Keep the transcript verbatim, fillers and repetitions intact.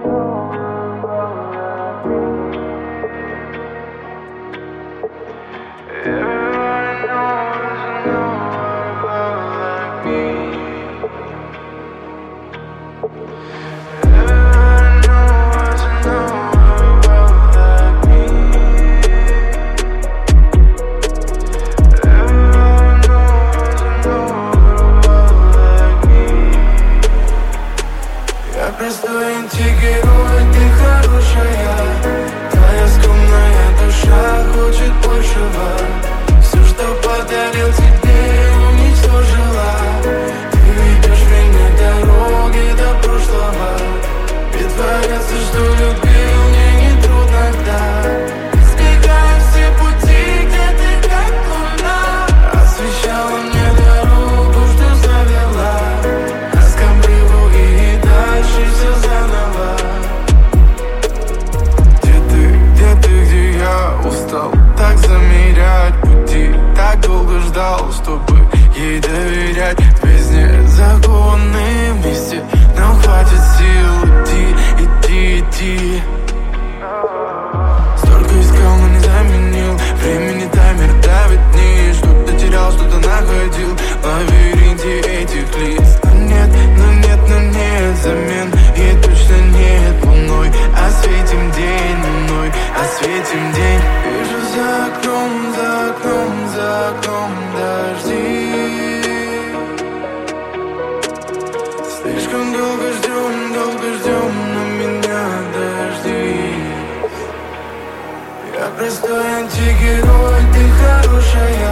Простой антигерой, ты хорошая. Твоя скромная душа хочет большего. Все, что подарил тебе, уничтожила. Ты ведешь меня дороги до прошлого. Притворяться, что любил, мне не трудно так. Избегая все пути, где ты как луна. Освещала мне дорогу, что завела. Нас к обрыву и дальше все заново. Где ты, где ты, где я устал так замерять пути. Так долго ждал, чтобы ей доверять. В бездне законы вместе нам хватит сил идти, идти, идти. Столько искал, но не заменил. Времени таймер давит вниз. Что-то терял, что-то находил в лабиринте этих лиц. Но нет, но нет, но нет замен. И точно нет луной. Осветим день луной, осветим день. Вижу за окном, за окном, за окном дожди. Слишком долго ждем, долго ждем, но меня дожди. Я простой антигерой, ты хорошая.